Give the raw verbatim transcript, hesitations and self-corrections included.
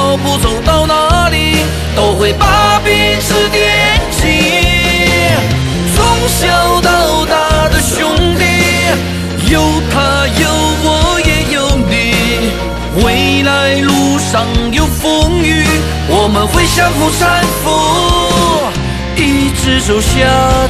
脚步走到哪里，都会把彼此惦记。从小到大的兄弟，有他有我也有你，未来路上有风雨，我们会相互搀扶，一直走下